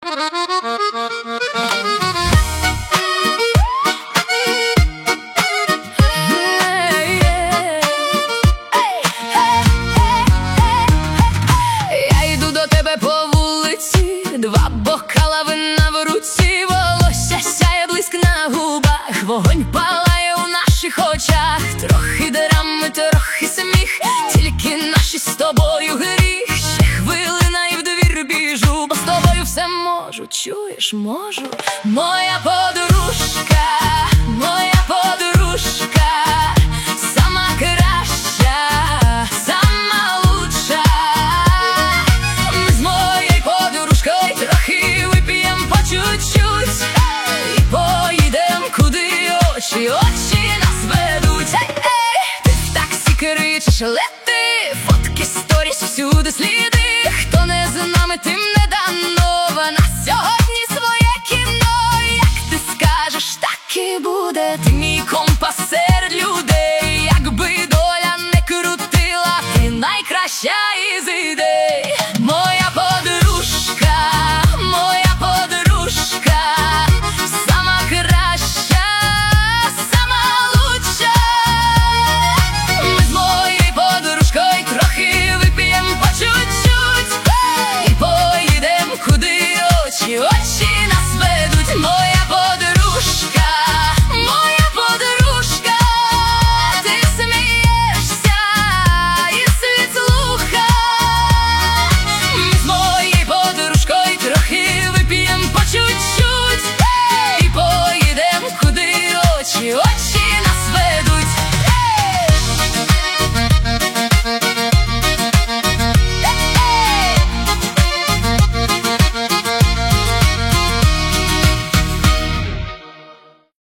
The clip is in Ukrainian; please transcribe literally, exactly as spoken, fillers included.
Два бокала вина в руці, волосся сяє, блиск на губах, вогонь палає у наших очах. Трохи драми, трохи сміх, тільки наші з тобою гріх. Ще хвилина і в двір біжу, бо з тобою все можу, чуєш, можу. Моя подруга